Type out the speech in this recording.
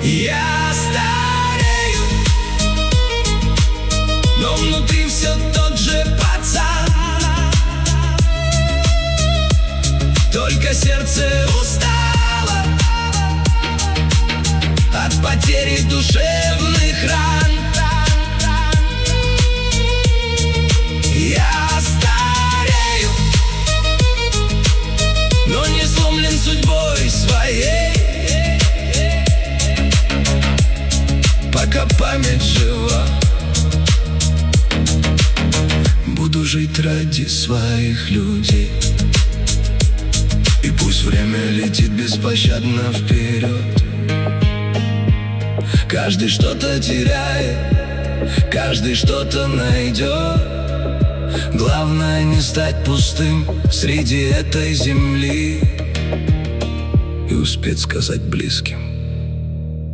Я старею, но внутри все тот же пацан. Только сердце устало от потери душевных ран. Я старею, но не сломлен судьбой своей. Пока память жива, буду жить ради своих людей. И пусть время летит беспощадно вперед. Каждый что-то теряет, каждый что-то найдет. Главное не стать пустым среди этой земли и успеть сказать близким: